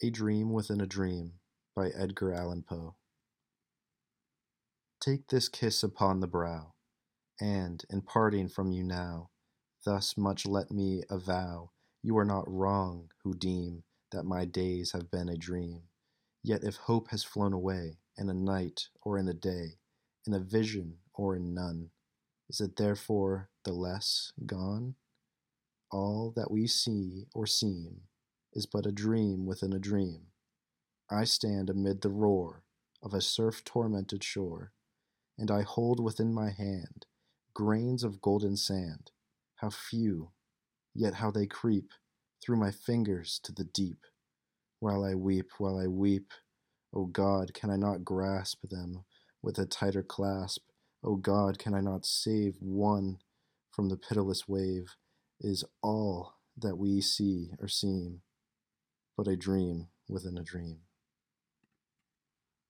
A Dream Within a Dream by Edgar Allan Poe. Take this kiss upon the brow, and, in parting from you now, thus much let me avow: you are not wrong who deem that my days have been a dream. Yet if hope has flown away, in a night or in a day, in a vision or in none, is it therefore the less gone? All that we see or seem is but a dream within a dream. I stand amid the roar of a surf-tormented shore, and I hold within my hand grains of golden sand. How few, yet how they creep through my fingers to the deep. While I weep, while I weep, O God, can I not grasp them with a tighter clasp? O God, can I not save one from the pitiless wave? Is all that we see or seem but a dream within a dream?